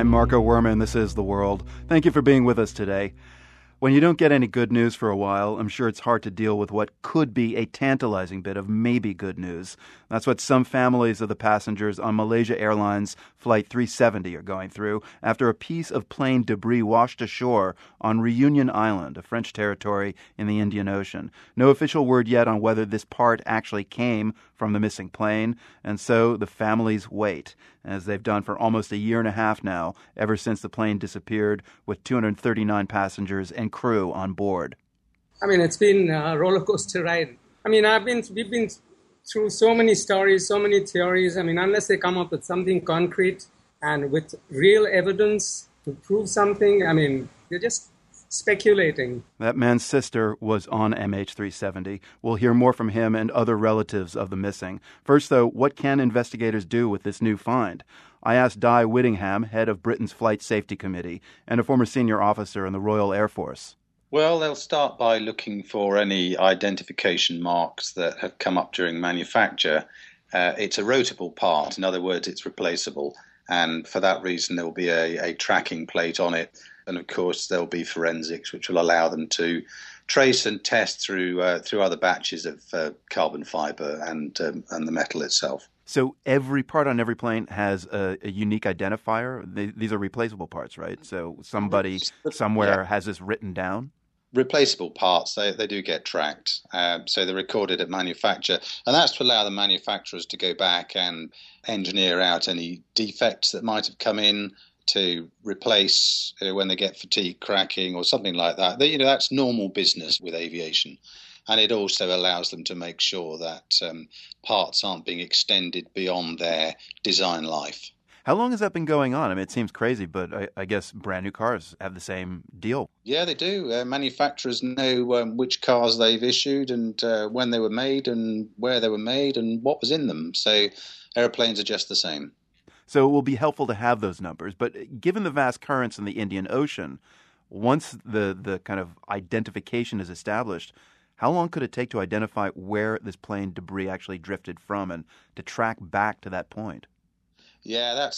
I'm Marco Werman. This is The World. Thank you for being with us today. When you don't get any good news for a while, I'm sure it's hard to deal with what could be a tantalizing bit of maybe good news. That's what some families of the passengers on Malaysia Airlines Flight 370 are going through after a piece of plane debris washed ashore on Reunion Island, a French territory in the Indian Ocean. No official word yet on whether this part actually came from the missing plane, and so the families wait, as they've done for almost a year and a half now, ever since the plane disappeared with 239 passengers and crew on board. I mean, it's been a roller coaster ride. I mean, we've been through so many stories, so many theories. I mean, unless they come up with something concrete and with real evidence to prove something, I mean, they're just speculating. That man's sister was on MH370. We'll hear more from him and other relatives of the missing. First, though, what can investigators do with this new find? I asked Di Whittingham, head of Britain's Flight Safety Committee and a former senior officer in the Royal Air Force. Well, they'll start by looking for any identification marks that have come up during manufacture. It's a rotable part. In other words, it's replaceable. And for that reason, there will be a tracking plate on it. And of course, there'll be forensics, which will allow them to trace and test through other batches of carbon fiber and the metal itself. So every part on every plane has a unique identifier? These are replaceable parts, right? So somebody somewhere has this written down? Replaceable parts, they do get tracked. So they're recorded at manufacture. And that's to allow the manufacturers to go back and engineer out any defects that might have come in, to replace when they get fatigue cracking or something like that. That's normal business with aviation. And it also allows them to make sure that parts aren't being extended beyond their design life. How long has that been going on? I mean, it seems crazy, but I guess brand new cars have the same deal. Yeah, they do. Manufacturers know which cars they've issued and when they were made and where they were made and what was in them. So airplanes are just the same. So it will be helpful to have those numbers. But given the vast currents in the Indian Ocean, once the kind of identification is established, how long could it take to identify where this plane debris actually drifted from and to track back to that point? Yeah, that's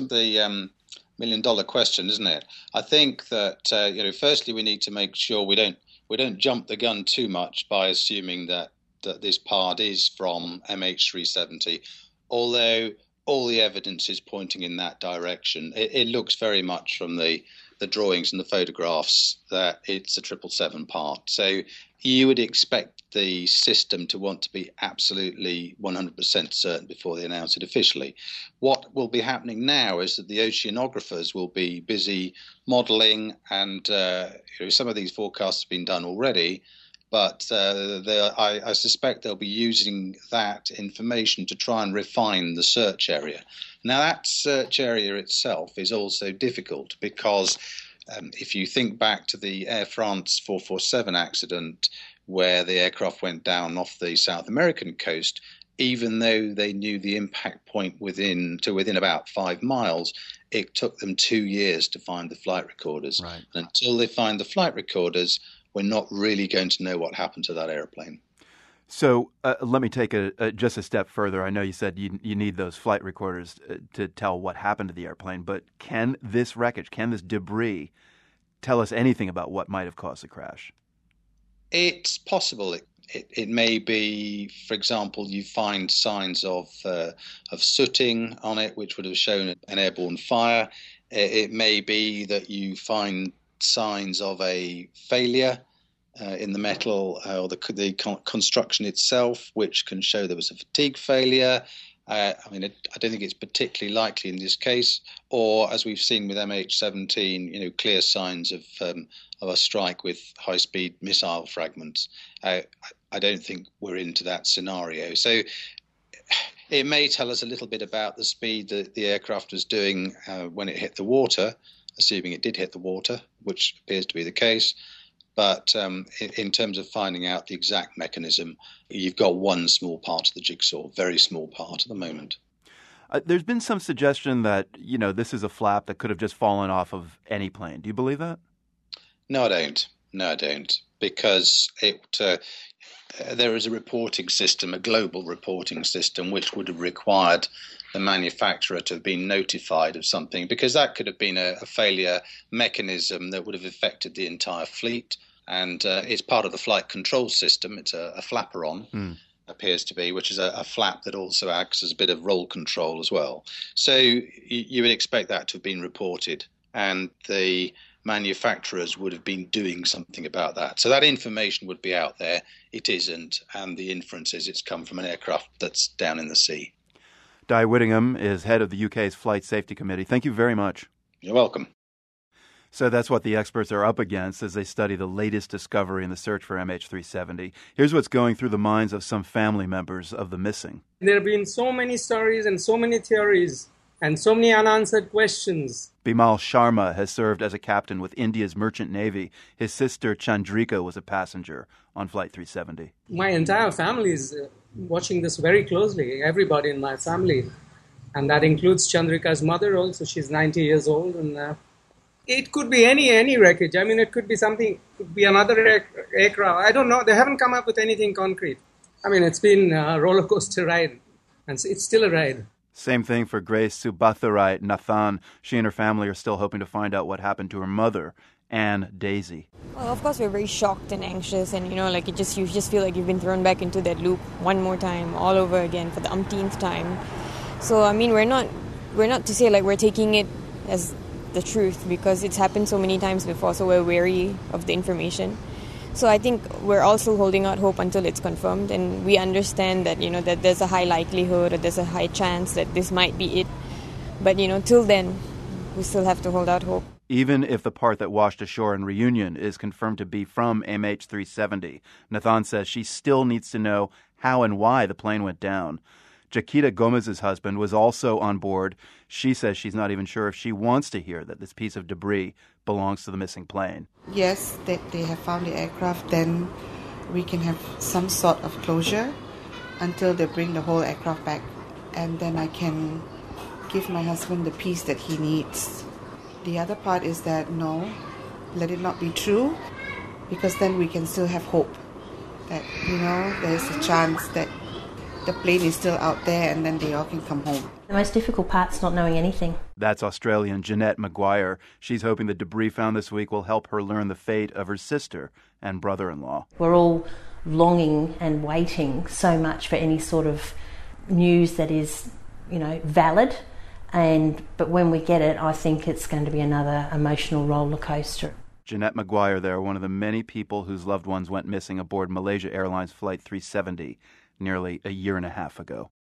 the million-dollar question, isn't it? I think that firstly we need to make sure we don't jump the gun too much by assuming that this part is from MH370, although all the evidence is pointing in that direction. It looks very much from the drawings and the photographs that it's a 777 part. So you would expect the system to want to be absolutely 100% certain before they announce it officially. What will be happening now is that the oceanographers will be busy modelling, and some of these forecasts have been done already, but I suspect they'll be using that information to try and refine the search area. Now, that search area itself is also difficult because if you think back to the Air France 447 accident where the aircraft went down off the South American coast, even though they knew the impact point within about 5 miles, it took them 2 years to find the flight recorders. Right. And until they find the flight recorders, we're not really going to know what happened to that airplane. So let me take just a step further. I know you said you need those flight recorders to tell what happened to the airplane, but can this wreckage, can this debris tell us anything about what might have caused the crash? It's possible. It may be, for example, you find signs of sooting on it, which would have shown an airborne fire. It may be that you find signs of a failure in the metal or the construction itself, which can show there was a fatigue failure. I don't think it's particularly likely in this case. Or, as we've seen with MH17, clear signs of a strike with high-speed missile fragments. I don't think we're into that scenario. So it may tell us a little bit about the speed that the aircraft was doing when it hit the water, assuming it did hit the water, which appears to be the case. But in terms of finding out the exact mechanism, you've got one small part of the jigsaw, very small part at the moment. There's been some suggestion that, this is a flap that could have just fallen off of any plane. Do you believe that? No, I don't. No, I don't, because there is a reporting system, a global reporting system, which would have required the manufacturer to have been notified of something, because that could have been a failure mechanism that would have affected the entire fleet. And it's part of the flight control system. It's a flaperon, appears to be, which is a flap that also acts as a bit of roll control as well. So you would expect that to have been reported, and the manufacturers would have been doing something about that. So that information would be out there. It isn't, and the inference is it's come from an aircraft that's down in the sea. Di Whittingham is head of the UK's Flight Safety Committee. Thank you very much. You're welcome. So that's what the experts are up against as they study the latest discovery in the search for MH370. Here's what's going through the minds of some family members of the missing. There have been so many stories and so many theories and so many unanswered questions. Bimal Sharma has served as a captain with India's Merchant Navy. His sister Chandrika was a passenger on Flight 370. My entire family is watching this very closely, everybody in my family. And that includes Chandrika's mother also. She's 90 years old. And it could be any wreckage. I mean, it could be something, it could be another aircraft. I don't know. They haven't come up with anything concrete. I mean, it's been a roller coaster ride, and it's still a ride. Same thing for Grace Subatharai Nathan. She and her family are still hoping to find out what happened to her mother, Anne Daisy. Well, of course, we're very shocked and anxious, and you just feel like you've been thrown back into that loop one more time, all over again for the umpteenth time. So, I mean, we're not to say like we're taking it as the truth, because it's happened so many times before, so we're wary of the information. So I think we're also holding out hope until it's confirmed, and we understand that, that there's a high likelihood or there's a high chance that this might be it. But, till then, we still have to hold out hope. Even if the part that washed ashore in Reunion is confirmed to be from MH370, Nathan says she still needs to know how and why the plane went down. Jaquita Gomez's husband was also on board. She says she's not even sure if she wants to hear that this piece of debris belongs to the missing plane. Yes, that they have found the aircraft, then we can have some sort of closure until they bring the whole aircraft back. And then I can give my husband the piece that he needs. The other part is that, no, let it not be true, because then we can still have hope that, there's a chance that the plane is still out there and then they all can come home. The most difficult part's not knowing anything. That's Australian Jeanette Maguire. She's hoping the debris found this week will help her learn the fate of her sister and brother-in-law. We're all longing and waiting so much for any sort of news that is, valid. But when we get it, I think it's going to be another emotional roller coaster. Jeanette Maguire there, one of the many people whose loved ones went missing aboard Malaysia Airlines Flight 370 nearly a year and a half ago.